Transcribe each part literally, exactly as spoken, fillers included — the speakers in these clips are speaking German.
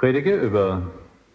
predige über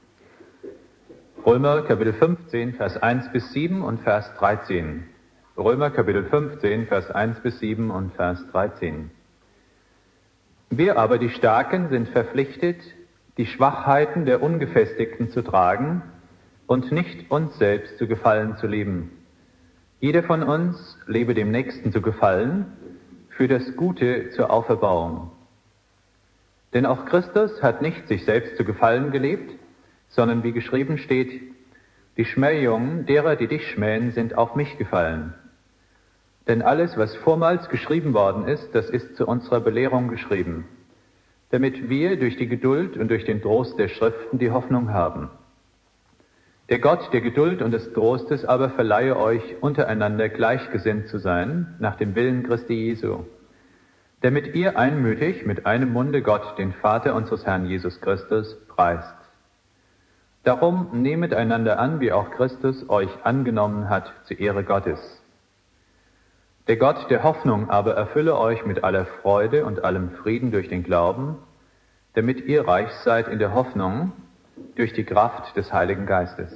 Römer Kapitel fünfzehn, Vers eins bis sieben und Vers dreizehn. Römer Kapitel fünfzehn, Vers eins bis sieben und Vers dreizehn. Wir aber, die Starken, sind verpflichtet, die Schwachheiten der Ungefestigten zu tragen und nicht uns selbst zu gefallen zu leben. Jeder von uns lebe dem Nächsten zu gefallen, für das Gute zur Auferbauung. Denn auch Christus hat nicht sich selbst zu gefallen gelebt, sondern wie geschrieben steht, die Schmähungen derer, die dich schmähen, sind auf mich gefallen. Denn alles, was vormals geschrieben worden ist, das ist zu unserer Belehrung geschrieben, damit wir durch die Geduld und durch den Trost der Schriften die Hoffnung haben. Der Gott der Geduld und des Trostes aber verleihe euch, untereinander gleichgesinnt zu sein, nach dem Willen Christi Jesu, damit ihr einmütig mit einem Munde Gott, den Vater unseres Herrn Jesus Christus, preist. Darum nehmet einander an, wie auch Christus euch angenommen hat, zur Ehre Gottes. Der Gott der Hoffnung aber erfülle euch mit aller Freude und allem Frieden durch den Glauben, damit ihr reich seid in der Hoffnung durch die Kraft des Heiligen Geistes.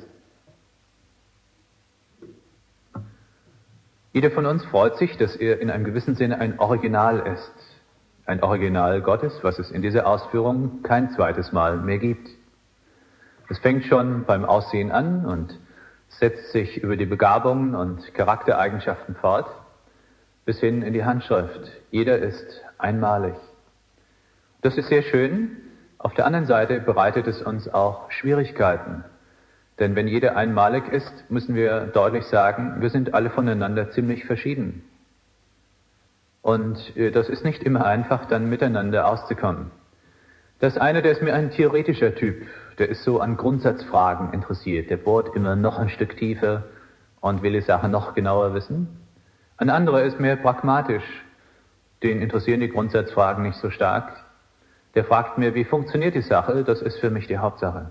Jeder von uns freut sich, dass er in einem gewissen Sinne ein Original ist. Ein Original Gottes, was es in dieser Ausführung kein zweites Mal mehr gibt. Es fängt schon beim Aussehen an und setzt sich über die Begabungen und Charaktereigenschaften fort, bis hin in die Handschrift. Jeder ist einmalig. Das ist sehr schön. Auf der anderen Seite bereitet es uns auch Schwierigkeiten. Denn wenn jeder einmalig ist, müssen wir deutlich sagen, wir sind alle voneinander ziemlich verschieden. Und das ist nicht immer einfach, dann miteinander auszukommen. Das eine, der ist mir ein theoretischer Typ, der ist so an Grundsatzfragen interessiert. Der bohrt immer noch ein Stück tiefer und will die Sache noch genauer wissen. Ein anderer ist mehr pragmatisch, den interessieren die Grundsatzfragen nicht so stark. Der fragt mir, wie funktioniert die Sache, das ist für mich die Hauptsache.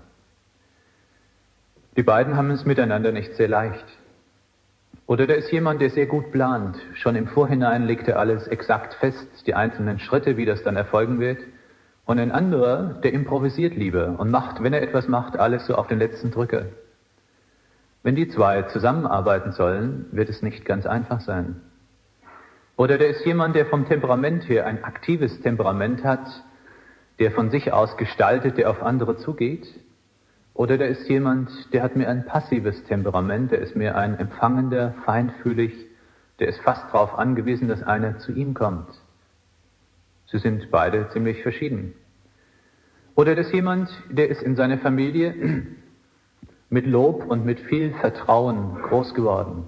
Die beiden haben es miteinander nicht sehr leicht. Oder da ist jemand, der sehr gut plant. Schon im Vorhinein legt er alles exakt fest, die einzelnen Schritte, wie das dann erfolgen wird. Und ein anderer, der improvisiert lieber und macht, wenn er etwas macht, alles so auf den letzten Drücker. Wenn die zwei zusammenarbeiten sollen, wird es nicht ganz einfach sein. Oder da ist jemand, der vom Temperament her ein aktives Temperament hat, der von sich aus gestaltet, der auf andere zugeht. Oder da ist jemand, der hat mehr ein passives Temperament, der ist mehr ein empfangender, feinfühlig, der ist fast darauf angewiesen, dass einer zu ihm kommt. Sie sind beide ziemlich verschieden. Oder da ist jemand, der ist in seiner Familie mit Lob und mit viel Vertrauen groß geworden.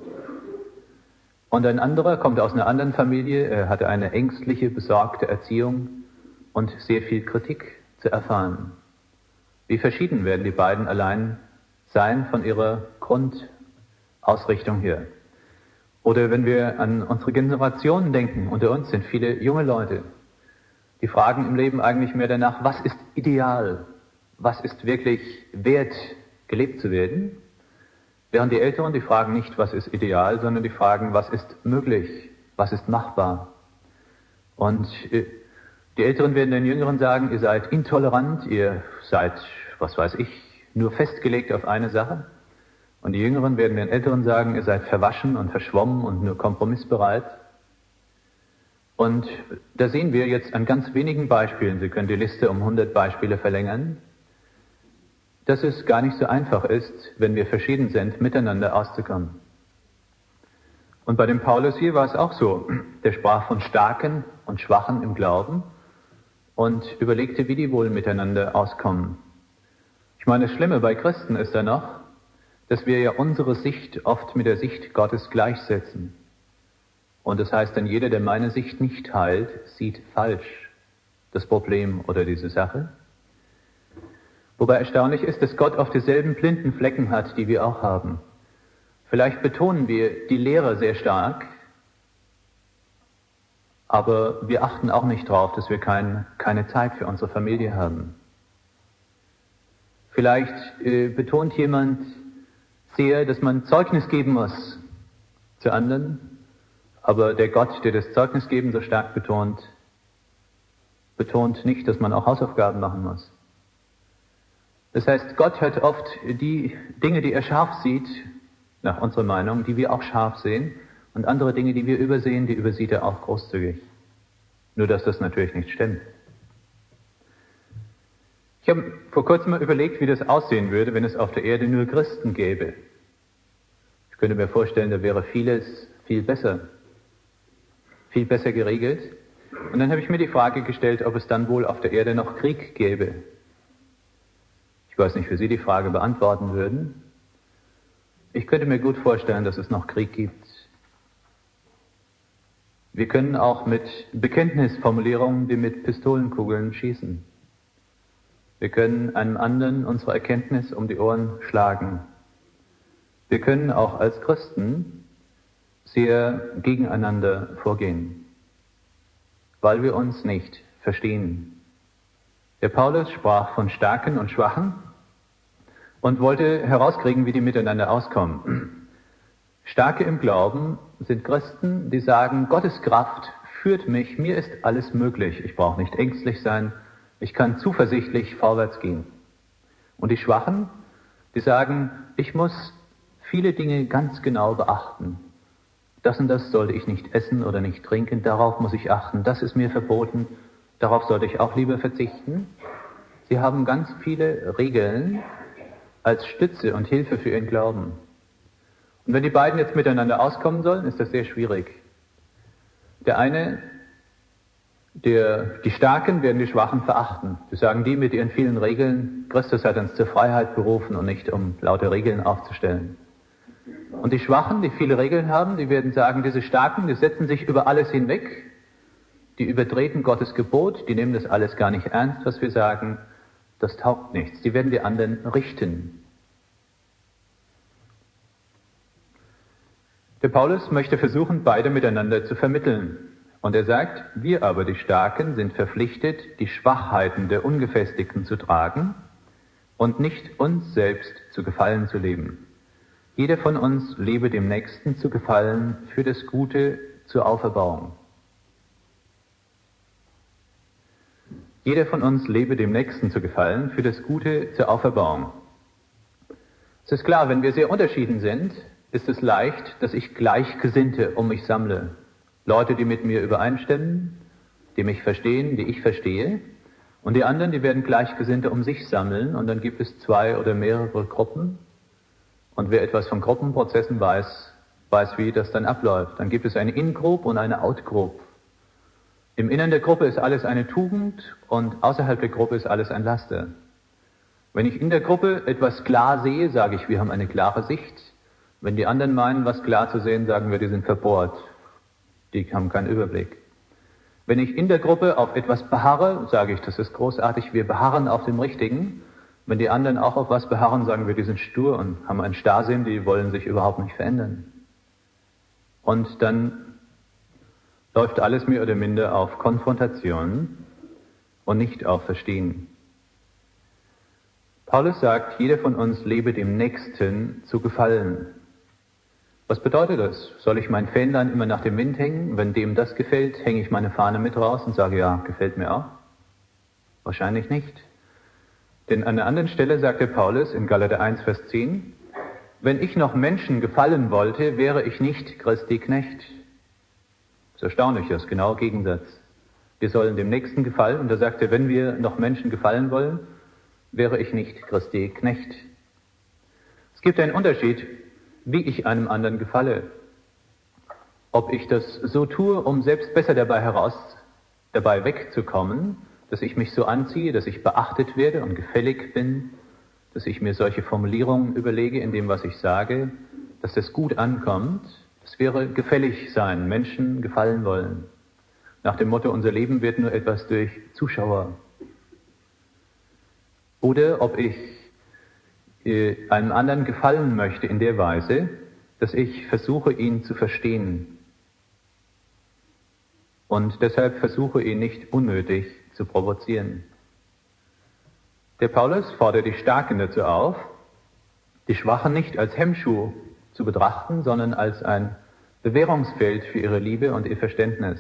Und ein anderer kommt aus einer anderen Familie, er hatte eine ängstliche, besorgte Erziehung und sehr viel Kritik zu erfahren. Wie verschieden werden die beiden allein sein von ihrer Grundausrichtung her. Oder wenn wir an unsere Generationen denken, unter uns sind viele junge Leute, die fragen im Leben eigentlich mehr danach, was ist ideal, was ist wirklich wert, gelebt zu werden. Während die Älteren, die fragen nicht, was ist ideal, sondern die fragen, was ist möglich, was ist machbar. Und die Älteren werden den Jüngeren sagen, ihr seid intolerant, ihr seid, was weiß ich, nur festgelegt auf eine Sache. Und die Jüngeren werden den Älteren sagen, ihr seid verwaschen und verschwommen und nur kompromissbereit. Und da sehen wir jetzt an ganz wenigen Beispielen, Sie können die Liste um hundert Beispiele verlängern, dass es gar nicht so einfach ist, wenn wir verschieden sind, miteinander auszukommen. Und bei dem Paulus hier war es auch so. Der sprach von Starken und Schwachen im Glauben und überlegte, wie die wohl miteinander auskommen. Ich meine, das Schlimme bei Christen ist ja noch, dass wir ja unsere Sicht oft mit der Sicht Gottes gleichsetzen. Und das heißt dann, jeder, der meine Sicht nicht teilt, sieht falsch das Problem oder diese Sache. Wobei erstaunlich ist, dass Gott oft dieselben blinden Flecken hat, die wir auch haben. Vielleicht betonen wir die Lehre sehr stark, aber wir achten auch nicht darauf, dass wir kein, keine Zeit für unsere Familie haben. Vielleicht äh, betont jemand sehr, dass man Zeugnis geben muss zu anderen, aber der Gott, der das Zeugnis geben so stark betont, betont nicht, dass man auch Hausaufgaben machen muss. Das heißt, Gott hat oft die Dinge, die er scharf sieht, nach unserer Meinung, die wir auch scharf sehen, und andere Dinge, die wir übersehen, die übersieht er auch großzügig. Nur, dass das natürlich nicht stimmt. Ich habe vor kurzem mal überlegt, wie das aussehen würde, wenn es auf der Erde nur Christen gäbe. Ich könnte mir vorstellen, da wäre vieles viel besser, viel besser geregelt. Und dann habe ich mir die Frage gestellt, ob es dann wohl auf der Erde noch Krieg gäbe. Ich weiß nicht, wie Sie die Frage beantworten würden. Ich könnte mir gut vorstellen, dass es noch Krieg gibt. Wir können auch mit Bekenntnisformulierungen wie mit Pistolenkugeln schießen. Wir können einem anderen unsere Erkenntnis um die Ohren schlagen. Wir können auch als Christen sehr gegeneinander vorgehen, weil wir uns nicht verstehen. Der Paulus sprach von Starken und Schwachen und wollte herauskriegen, wie die miteinander auskommen. Starke im Glauben sind Christen, die sagen, Gottes Kraft führt mich, mir ist alles möglich. Ich brauche nicht ängstlich sein, ich kann zuversichtlich vorwärts gehen. Und die Schwachen, die sagen, ich muss viele Dinge ganz genau beachten. Das und das sollte ich nicht essen oder nicht trinken, darauf muss ich achten, das ist mir verboten, darauf sollte ich auch lieber verzichten. Sie haben ganz viele Regeln als Stütze und Hilfe für ihren Glauben. Und wenn die beiden jetzt miteinander auskommen sollen, ist das sehr schwierig. Der eine, der, die Starken werden die Schwachen verachten. Sie sagen, die mit ihren vielen Regeln, Christus hat uns zur Freiheit berufen und nicht um lauter Regeln aufzustellen. Und die Schwachen, die viele Regeln haben, die werden sagen, diese Starken, die setzen sich über alles hinweg, die übertreten Gottes Gebot, die nehmen das alles gar nicht ernst, was wir sagen, das taugt nichts. Die werden die anderen richten. Der Paulus möchte versuchen, beide miteinander zu vermitteln. Und er sagt, wir aber, die Starken, sind verpflichtet, die Schwachheiten der Ungefestigten zu tragen und nicht uns selbst zu Gefallen zu leben. Jeder von uns lebe dem Nächsten zu Gefallen für das Gute zur Auferbauung. Jeder von uns lebe dem Nächsten zu Gefallen für das Gute zur Auferbauung. Es ist klar, wenn wir sehr unterschieden sind, ist es leicht, dass ich Gleichgesinnte um mich sammle. Leute, die mit mir übereinstimmen, die mich verstehen, die ich verstehe. Und die anderen, die werden Gleichgesinnte um sich sammeln. Und dann gibt es zwei oder mehrere Gruppen. Und wer etwas von Gruppenprozessen weiß, weiß, wie das dann abläuft. Dann gibt es eine In-Group und eine Out-Group. Im Innern der Gruppe ist alles eine Tugend und außerhalb der Gruppe ist alles ein Laster. Wenn ich in der Gruppe etwas klar sehe, sage ich, wir haben eine klare Sicht. Wenn die anderen meinen, was klar zu sehen, sagen wir, die sind verbohrt. Die haben keinen Überblick. Wenn ich in der Gruppe auf etwas beharre, sage ich, das ist großartig, wir beharren auf dem Richtigen. Wenn die anderen auch auf was beharren, sagen wir, die sind stur und haben einen Starrsinn, die wollen sich überhaupt nicht verändern. Und dann läuft alles mehr oder minder auf Konfrontation und nicht auf Verstehen. Paulus sagt, jeder von uns lebe dem Nächsten zu gefallen. Was bedeutet das? Soll ich mein Fähnlein immer nach dem Wind hängen? Wenn dem das gefällt, hänge ich meine Fahne mit raus und sage, ja, gefällt mir auch? Wahrscheinlich nicht. Denn an einer anderen Stelle sagt der Paulus in Galater eins, Vers zehn, wenn ich noch Menschen gefallen wollte, wäre ich nicht Christi Knecht. Das ist erstaunlich, das ist genau Gegensatz. Wir sollen dem Nächsten gefallen, und da sagt er, wenn wir noch Menschen gefallen wollen, wäre ich nicht Christi Knecht. Es gibt einen Unterschied, wie ich einem anderen gefalle. Ob ich das so tue, um selbst besser dabei heraus, dabei wegzukommen, dass ich mich so anziehe, dass ich beachtet werde und gefällig bin, dass ich mir solche Formulierungen überlege in dem, was ich sage, dass das gut ankommt. Das wäre gefällig sein, Menschen gefallen wollen. Nach dem Motto, unser Leben wird nur etwas durch Zuschauer. Oder ob ich äh, einem anderen gefallen möchte in der Weise, dass ich versuche, ihn zu verstehen. Und deshalb versuche, ihn nicht unnötig zu provozieren. Der Paulus fordert die Starken dazu auf, die Schwachen nicht als Hemmschuh zu betrachten, sondern als ein Bewährungsfeld für ihre Liebe und ihr Verständnis,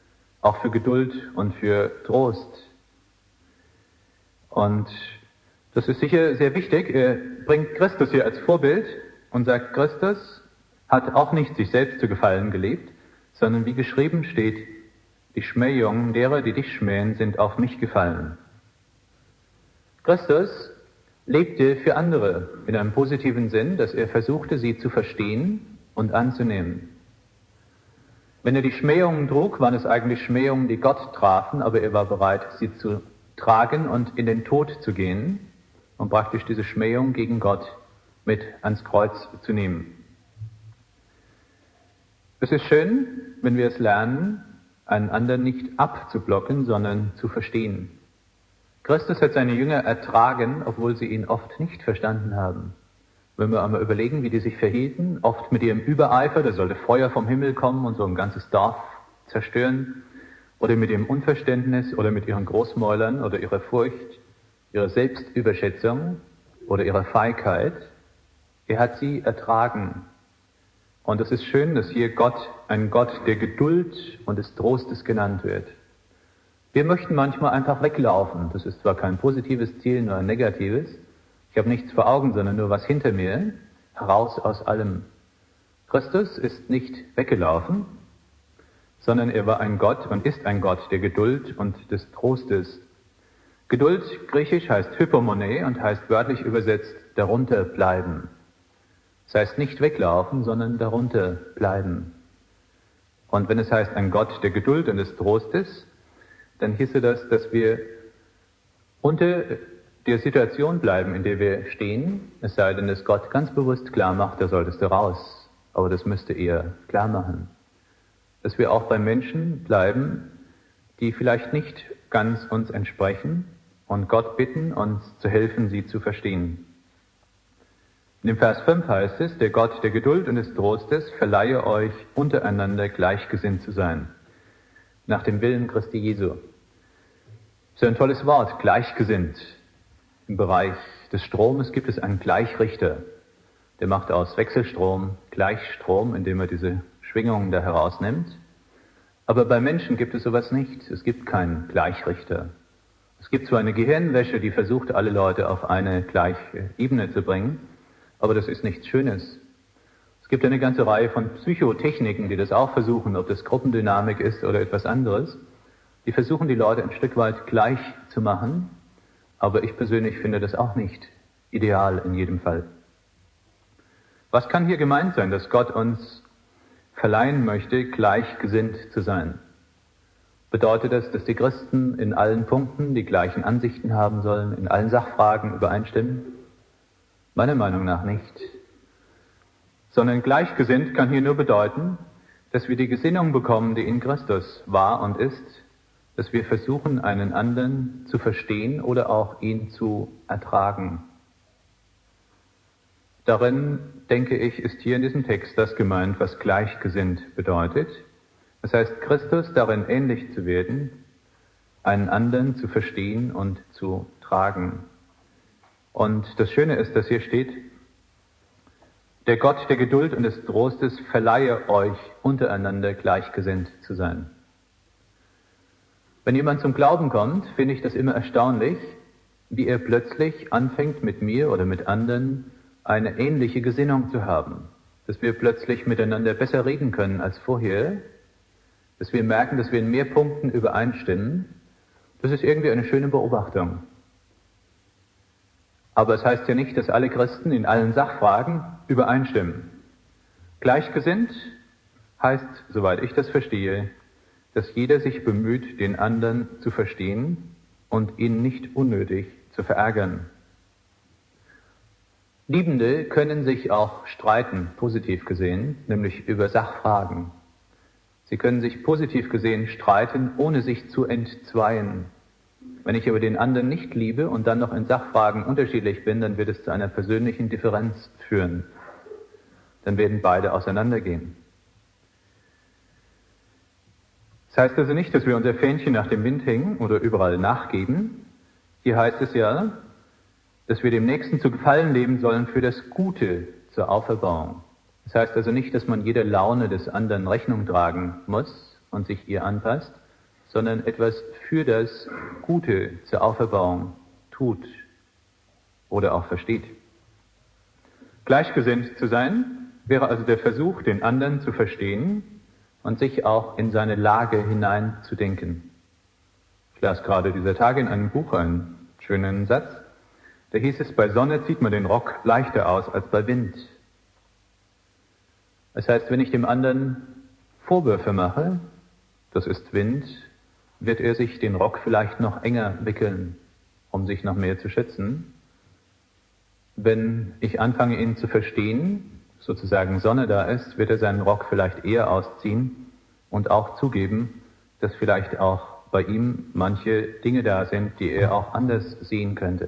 auch für Geduld und für Trost. Und Das ist sicher sehr wichtig. Er bringt Christus hier als Vorbild und sagt, Christus hat auch nicht sich selbst zu gefallen gelebt, sondern wie geschrieben steht, die Schmähungen derer, die dich schmähen, sind auf mich gefallen. Christus lebte für andere in einem positiven Sinn, dass er versuchte, sie zu verstehen und anzunehmen. Wenn er die Schmähungen trug, waren es eigentlich Schmähungen, die Gott trafen, aber er war bereit, sie zu tragen und in den Tod zu gehen und praktisch diese Schmähung gegen Gott mit ans Kreuz zu nehmen. Es ist schön, wenn wir es lernen, einen anderen nicht abzublocken, sondern zu verstehen. Christus hat seine Jünger ertragen, obwohl sie ihn oft nicht verstanden haben. Wenn wir einmal überlegen, wie die sich verhielten, oft mit ihrem Übereifer, da sollte Feuer vom Himmel kommen und so ein ganzes Dorf zerstören, oder mit ihrem Unverständnis oder mit ihren Großmäulern oder ihrer Furcht, ihrer Selbstüberschätzung oder ihrer Feigheit. Er hat sie ertragen. Und es ist schön, dass hier Gott ein Gott der Geduld und des Trostes genannt wird. Wir möchten manchmal einfach weglaufen. Das ist zwar kein positives Ziel, nur ein negatives. Ich habe nichts vor Augen, sondern nur was hinter mir, heraus aus allem. Christus ist nicht weggelaufen, sondern er war ein Gott und ist ein Gott der Geduld und des Trostes. Geduld, griechisch, heißt Hypomone und heißt wörtlich übersetzt darunter bleiben. Das heißt nicht weglaufen, sondern darunter bleiben. Und wenn es heißt ein Gott der Geduld und des Trostes, dann hieße das, dass wir unter der Situation bleiben, in der wir stehen, es sei denn, dass Gott ganz bewusst klar macht, da solltest du raus. Aber das müsste er klar machen. Dass wir auch bei Menschen bleiben, die vielleicht nicht ganz uns entsprechen und Gott bitten, uns zu helfen, sie zu verstehen. In dem Vers fünf heißt es, der Gott der Geduld und des Trostes verleihe euch untereinander gleichgesinnt zu sein, nach dem Willen Christi Jesu. So ein tolles Wort, gleichgesinnt. Im Bereich des Stromes gibt es einen Gleichrichter. Der macht aus Wechselstrom Gleichstrom, indem er diese Schwingungen da herausnimmt. Aber bei Menschen gibt es sowas nicht. Es gibt keinen Gleichrichter. Es gibt zwar eine Gehirnwäsche, die versucht, alle Leute auf eine gleiche Ebene zu bringen, aber das ist nichts Schönes. Es gibt eine ganze Reihe von Psychotechniken, die das auch versuchen, ob das Gruppendynamik ist oder etwas anderes. Die versuchen, die Leute ein Stück weit gleich zu machen, aber ich persönlich finde das auch nicht ideal in jedem Fall. Was kann hier gemeint sein, dass Gott uns verleihen möchte, gleichgesinnt zu sein? Bedeutet das, dass die Christen in allen Punkten die gleichen Ansichten haben sollen, in allen Sachfragen übereinstimmen? Meiner Meinung nach nicht. Sondern gleichgesinnt kann hier nur bedeuten, dass wir die Gesinnung bekommen, die in Christus war und ist, dass wir versuchen, einen anderen zu verstehen oder auch ihn zu ertragen. Darin, denke ich, ist hier in diesem Text das gemeint, was gleichgesinnt bedeutet. Das heißt, Christus darin ähnlich zu werden, einen anderen zu verstehen und zu tragen. Und das Schöne ist, dass hier steht, der Gott der Geduld und des Trostes verleihe euch, untereinander gleichgesinnt zu sein. Wenn jemand zum Glauben kommt, finde ich das immer erstaunlich, wie er plötzlich anfängt, mit mir oder mit anderen eine ähnliche Gesinnung zu haben. Dass wir plötzlich miteinander besser reden können als vorher, dass wir merken, dass wir in mehr Punkten übereinstimmen. Das ist irgendwie eine schöne Beobachtung. Aber es heißt ja nicht, dass alle Christen in allen Sachfragen übereinstimmen. Gleichgesinnt heißt, soweit ich das verstehe, dass jeder sich bemüht, den anderen zu verstehen und ihn nicht unnötig zu verärgern. Liebende können sich auch streiten, positiv gesehen, nämlich über Sachfragen. Sie können sich positiv gesehen streiten, ohne sich zu entzweien. Wenn ich aber den anderen nicht liebe und dann noch in Sachfragen unterschiedlich bin, dann wird es zu einer persönlichen Differenz führen. Dann werden beide auseinandergehen. Das heißt also nicht, dass wir unser Fähnchen nach dem Wind hängen oder überall nachgeben. Hier heißt es ja, dass wir dem Nächsten zu gefallen leben sollen für das Gute zur Auferbauung. Das heißt also nicht, dass man jeder Laune des anderen Rechnung tragen muss und sich ihr anpasst, sondern etwas für das Gute zur Auferbauung tut. oder auch versteht. Gleichgesinnt zu sein wäre also der Versuch, den anderen zu verstehen und sich auch in seine Lage hineinzudenken. Ich las gerade dieser Tage in einem Buch einen schönen Satz. Da hieß es, bei Sonne zieht man den Rock leichter aus als bei Wind. Das heißt, wenn ich dem anderen Vorwürfe mache, das ist Wind, wird er sich den Rock vielleicht noch enger wickeln, um sich noch mehr zu schützen. Wenn ich anfange, ihn zu verstehen, sozusagen Sonne da ist, wird er seinen Rock vielleicht eher ausziehen und auch zugeben, dass vielleicht auch bei ihm manche Dinge da sind, die er auch anders sehen könnte.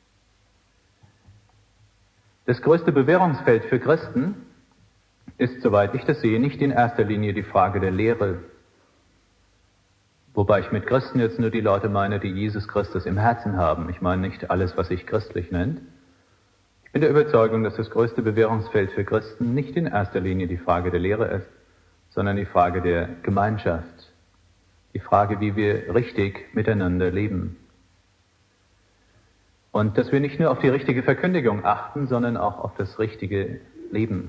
Das größte Bewährungsfeld für Christen ist, soweit ich das sehe, nicht in erster Linie die Frage der Lehre. Wobei ich mit Christen jetzt nur die Leute meine, die Jesus Christus im Herzen haben. Ich meine nicht alles, was sich christlich nennt. Ich bin der Überzeugung, dass das größte Bewährungsfeld für Christen nicht in erster Linie die Frage der Lehre ist, sondern die Frage der Gemeinschaft. Die Frage, wie wir richtig miteinander leben. Und dass wir nicht nur auf die richtige Verkündigung achten, sondern auch auf das richtige Leben.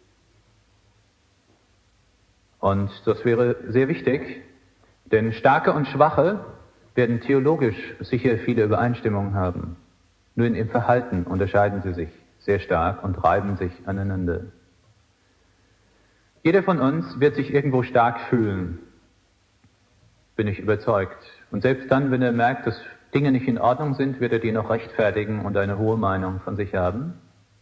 Und das wäre sehr wichtig, denn Starke und Schwache werden theologisch sicher viele Übereinstimmungen haben. Nur in ihrem Verhalten unterscheiden sie sich sehr stark und reiben sich aneinander. Jeder von uns wird sich irgendwo stark fühlen, bin ich überzeugt. Und selbst dann, wenn er merkt, dass Dinge nicht in Ordnung sind, wird er die noch rechtfertigen und eine hohe Meinung von sich haben.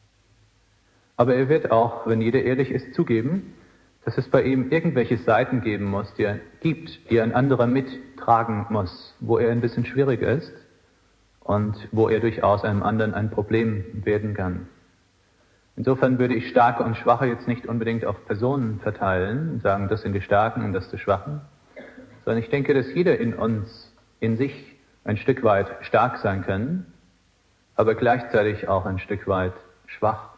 Aber er wird auch, wenn jeder ehrlich ist, zugeben, dass es bei ihm irgendwelche Seiten geben muss, die er gibt, die ein anderer mittragen muss, wo er ein bisschen schwierig ist und wo er durchaus einem anderen ein Problem werden kann. Insofern würde ich Starke und Schwache jetzt nicht unbedingt auf Personen verteilen und sagen, das sind die Starken und das die Schwachen, sondern ich denke, dass jeder in uns, in sich ein Stück weit stark sein kann, aber gleichzeitig auch ein Stück weit schwach.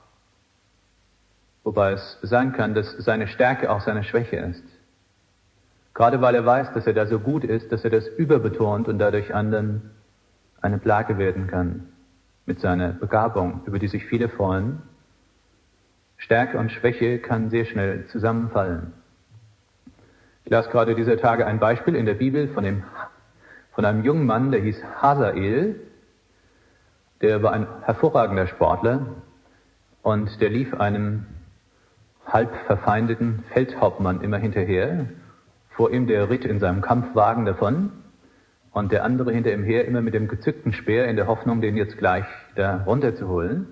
Wobei es sein kann, dass seine Stärke auch seine Schwäche ist. Gerade weil er weiß, dass er da so gut ist, dass er das überbetont und dadurch anderen eine Plage werden kann. Mit seiner Begabung, über die sich viele freuen. Stärke und Schwäche kann sehr schnell zusammenfallen. Ich las gerade dieser Tage ein Beispiel in der Bibel von, dem, von einem jungen Mann, der hieß Hazael. Der war ein hervorragender Sportler und der lief einem halb verfeindeten Feldhauptmann immer hinterher. Vor ihm der ritt in seinem Kampfwagen davon und der andere hinter ihm her immer mit dem gezückten Speer in der Hoffnung, den jetzt gleich da runterzuholen.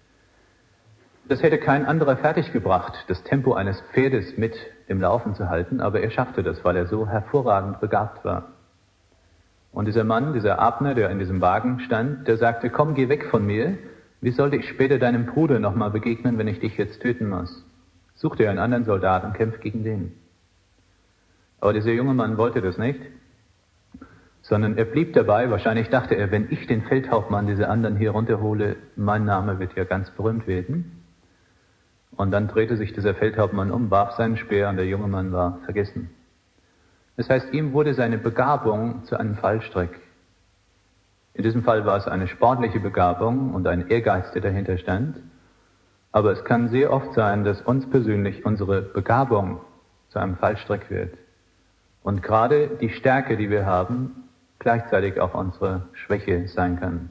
Das hätte kein anderer fertiggebracht, das Tempo eines Pferdes mit im Laufen zu halten, aber er schaffte das, weil er so hervorragend begabt war. Und dieser Mann, dieser Abner, der in diesem Wagen stand, der sagte, komm, geh weg von mir, wie sollte ich später deinem Bruder nochmal begegnen, wenn ich dich jetzt töten muss? Such dir einen anderen Soldat und kämpf gegen den. Aber dieser junge Mann wollte das nicht, sondern er blieb dabei. Wahrscheinlich dachte er, wenn ich den Feldhauptmann, diese anderen hier runterhole, mein Name wird ja ganz berühmt werden. Und dann drehte sich dieser Feldhauptmann um, warf seinen Speer und der junge Mann war vergessen. Das heißt, ihm wurde seine Begabung zu einem Fallstrick. In diesem Fall war es eine sportliche Begabung und ein Ehrgeiz, der dahinter stand. Aber es kann sehr oft sein, dass uns persönlich unsere Begabung zu einem Fallstrick wird. Und gerade die Stärke, die wir haben, gleichzeitig auch unsere Schwäche sein kann.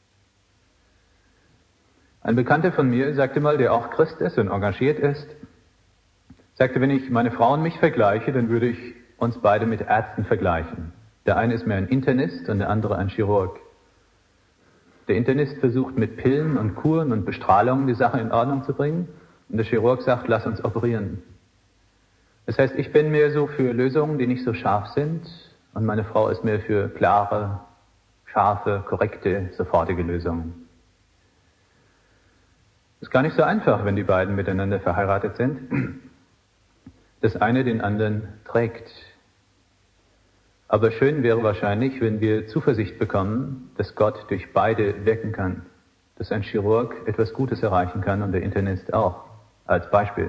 Ein Bekannter von mir sagte mal, der auch Christ ist und engagiert ist, sagte, wenn ich meine Frau und mich vergleiche, dann würde ich uns beide mit Ärzten vergleichen. Der eine ist mehr ein Internist und der andere ein Chirurg. Der Internist versucht mit Pillen und Kuren und Bestrahlungen die Sache in Ordnung zu bringen und der Chirurg sagt, lass uns operieren. Das heißt, ich bin mehr so für Lösungen, die nicht so scharf sind und meine Frau ist mehr für klare, scharfe, korrekte, sofortige Lösungen. Es ist gar nicht so einfach, wenn die beiden miteinander verheiratet sind, dass eine den anderen trägt. Aber schön wäre wahrscheinlich, wenn wir Zuversicht bekommen, dass Gott durch beide wirken kann. Dass ein Chirurg etwas Gutes erreichen kann und der Internist auch, als Beispiel.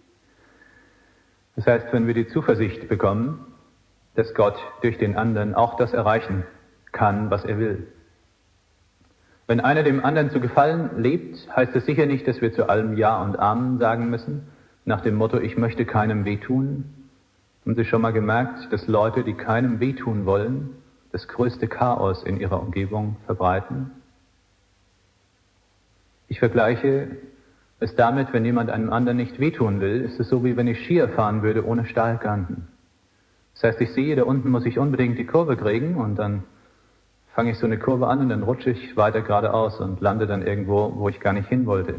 Das heißt, wenn wir die Zuversicht bekommen, dass Gott durch den anderen auch das erreichen kann, was er will. Wenn einer dem anderen zu gefallen lebt, heißt es sicher nicht, dass wir zu allem Ja und Amen sagen müssen, nach dem Motto, ich möchte keinem wehtun. Haben Sie schon mal gemerkt, dass Leute, die keinem wehtun wollen, das größte Chaos in ihrer Umgebung verbreiten? Ich vergleiche es damit, wenn jemand einem anderen nicht wehtun will, ist es so, wie wenn ich Skier fahren würde ohne Stahlkanten. Das heißt, ich sehe, da unten muss ich unbedingt die Kurve kriegen und dann fange ich so eine Kurve an und dann rutsche ich weiter geradeaus und lande dann irgendwo, wo ich gar nicht hin wollte.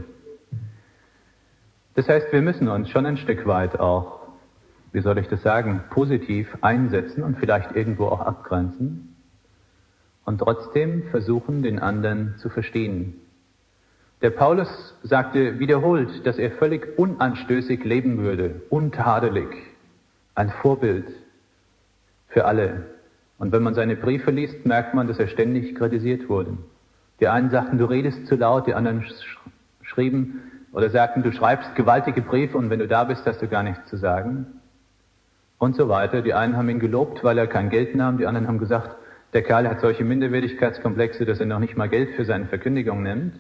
Das heißt, wir müssen uns schon ein Stück weit auch, wie soll ich das sagen, positiv einsetzen und vielleicht irgendwo auch abgrenzen und trotzdem versuchen, den anderen zu verstehen. Der Paulus sagte wiederholt, dass er völlig unanstößig leben würde, untadelig, ein Vorbild für alle. Und wenn man seine Briefe liest, merkt man, dass er ständig kritisiert wurde. Die einen sagten, du redest zu laut, die anderen sch- schrieben oder sagten, du schreibst gewaltige Briefe und wenn du da bist, hast du gar nichts zu sagen. Und so weiter. Die einen haben ihn gelobt, weil er kein Geld nahm, die anderen haben gesagt, der Kerl hat solche Minderwertigkeitskomplexe, dass er noch nicht mal Geld für seine Verkündigung nimmt.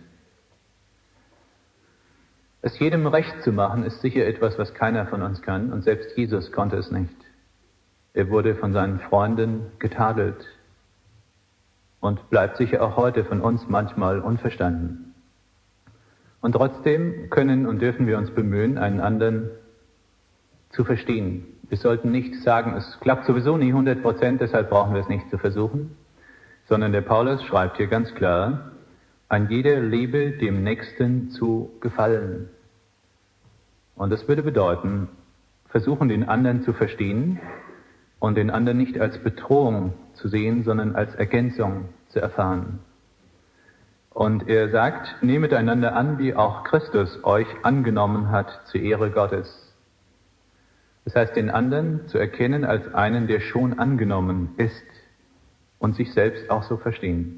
Es jedem recht zu machen, ist sicher etwas, was keiner von uns kann, und selbst Jesus konnte es nicht. Er wurde von seinen Freunden getadelt und bleibt sicher auch heute von uns manchmal unverstanden. Und trotzdem können und dürfen wir uns bemühen, einen anderen zu verstehen. Wir sollten nicht sagen, es klappt sowieso nie hundert Prozent, deshalb brauchen wir es nicht zu versuchen, sondern der Paulus schreibt hier ganz klar, ein jeder lebe dem Nächsten zu gefallen. Und das würde bedeuten, versuchen den anderen zu verstehen und den anderen nicht als Bedrohung zu sehen, sondern als Ergänzung zu erfahren. Und er sagt, nehmet einander an, wie auch Christus euch angenommen hat zur Ehre Gottes. Das heißt, den anderen zu erkennen als einen, der schon angenommen ist und sich selbst auch so verstehen.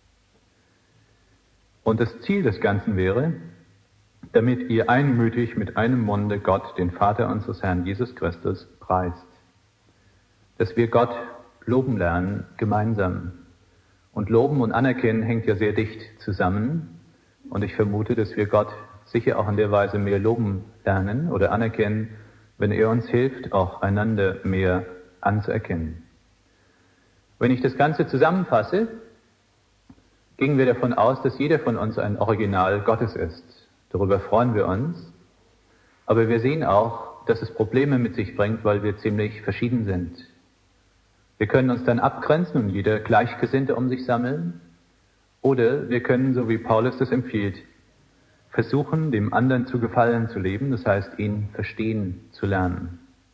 Und das Ziel des Ganzen wäre, damit ihr einmütig mit einem Munde Gott, den Vater unseres Herrn Jesus Christus, preist. Dass wir Gott loben lernen, gemeinsam. Und loben und anerkennen hängt ja sehr dicht zusammen. Und ich vermute, dass wir Gott sicher auch in der Weise mehr loben lernen oder anerkennen, wenn er uns hilft, auch einander mehr anzuerkennen. Wenn ich das Ganze zusammenfasse, gingen wir davon aus, dass jeder von uns ein Original Gottes ist. Darüber freuen wir uns. Aber wir sehen auch, dass es Probleme mit sich bringt, weil wir ziemlich verschieden sind. Wir können uns dann abgrenzen und jeder Gleichgesinnte um sich sammeln. Oder wir können, so wie Paulus das empfiehlt, versuchen, dem anderen zu gefallen zu leben, das heißt, ihn verstehen zu lernen.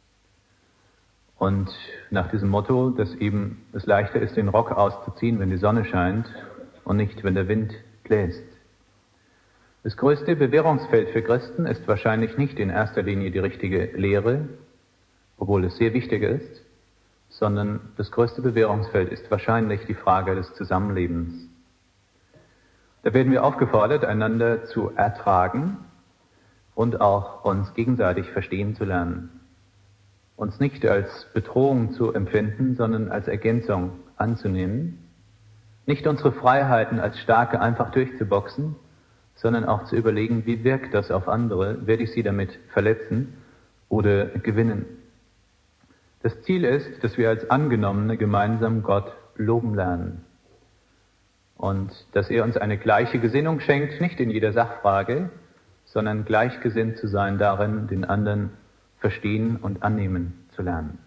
Und nach diesem Motto, dass eben es leichter ist, den Rock auszuziehen, wenn die Sonne scheint, und nicht, wenn der Wind bläst. Das größte Bewährungsfeld für Christen ist wahrscheinlich nicht in erster Linie die richtige Lehre, obwohl es sehr wichtig ist, sondern das größte Bewährungsfeld ist wahrscheinlich die Frage des Zusammenlebens. Da werden wir aufgefordert, einander zu ertragen und auch uns gegenseitig verstehen zu lernen. Uns nicht als Bedrohung zu empfinden, sondern als Ergänzung anzunehmen. Nicht unsere Freiheiten als Starke einfach durchzuboxen, sondern auch zu überlegen, wie wirkt das auf andere, werde ich sie damit verletzen oder gewinnen. Das Ziel ist, dass wir als Angenommene gemeinsam Gott loben lernen. Und dass er uns eine gleiche Gesinnung schenkt, nicht in jeder Sachfrage, sondern gleichgesinnt zu sein darin, den anderen verstehen und annehmen zu lernen.